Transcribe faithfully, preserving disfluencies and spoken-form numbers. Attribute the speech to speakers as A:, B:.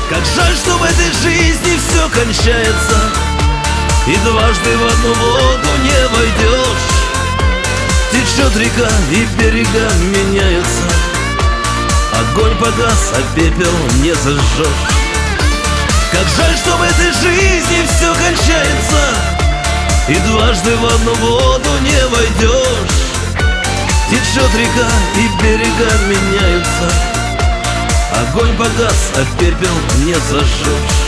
A: Как жаль, что в этой жизни все кончается, и дважды в одну воду не войдешь. Течет река, и берега меняются, огонь погас, а пепел не зажжешь. Как жаль, что в этой жизни все кончается, и дважды в одну воду не войдешь. Течет река, и берега меняются, огонь погас, а пепел не зажжешь.